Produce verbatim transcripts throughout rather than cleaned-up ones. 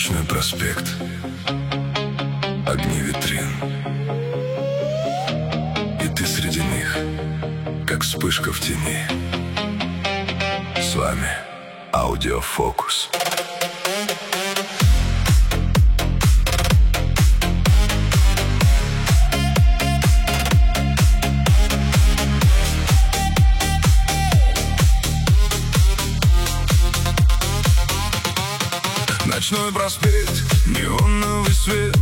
Ночной проспект, огни витрин, и ты среди них, как вспышка в тени. С вами Аудиофокус. Ночной проспект, неоновый свет,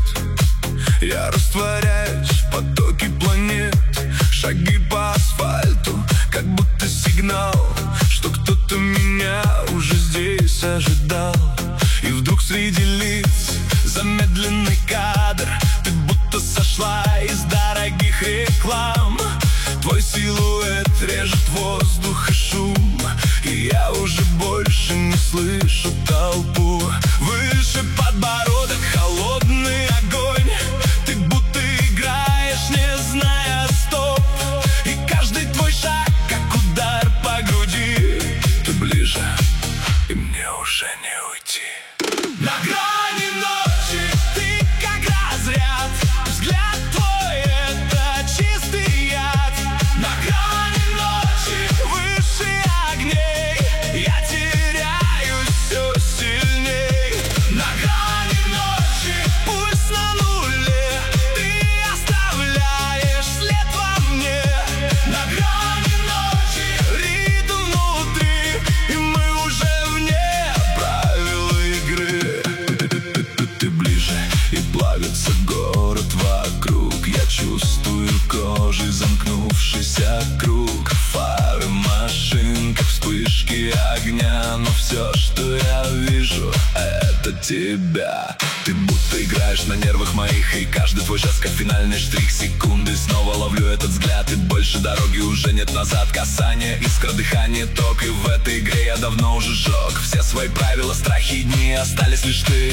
я растворяюсь в потоке планет. Шаги по асфальту, как будто сигнал, что кто-то меня уже здесь ожидал. И вдруг среди лиц замедленный кадр, ты будто сошла из дорогих реклам. Твой силуэт режет воздух и шум, и я уже больше не слышу толпу. Выше подбородок холодный огонь, ты будто играешь, не зная стоп. И каждый твой шаг, как удар по груди. Ты ближе, и мне уже не уйти. На грани ночи ты как разряд, взгляд твой — это чистый яд. На грани ночи, выше огней, я теряюсь все сильней. На грани ночи, пульс на нуле, ты оставляешь след во мне. На грани ночи, ритм внутри, и мы уже вне правил игры. Ты ближе, и плавится город вокруг. Я чувствую кожей замкнувшийся круг. Фары машин, как вспышки огня, но все, что я вижу, это тебя. Ты будто играешь на нервах моих, и каждый твой жест как финальный штрих. Секунды, снова ловлю этот взгляд, и больше дороги уже нет назад. Касание, искра, дыхание, ток, и в этой игре я давно уже сжег все свои правила, страхи и дни. Остались лишь ты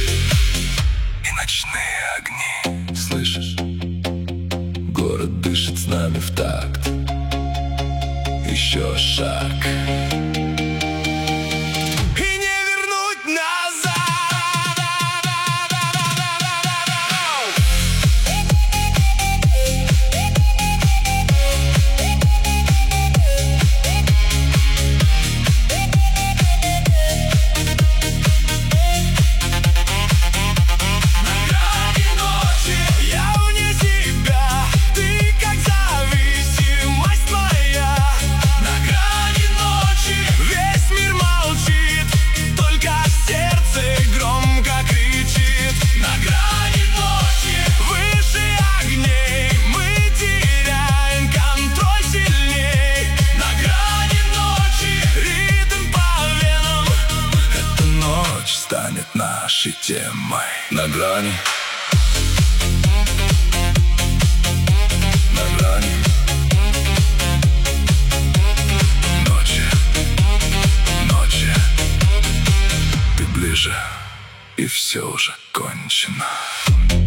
и ночные огни. Слышишь? Город дышит с нами в такт. Еще шаг, и не вернуть назад. На грани ночи, я вне себя, ты как зависимость моя. На грани ночи, весь мир молчит, только сердце громко кричит. На грани ночи, выше огней, мы теряем контроль сильней. На грани ночи, ритм по венам, эта ночь станет нашей темой. На грани, на грани ночи, ночи, ты ближе, и все уже кончено.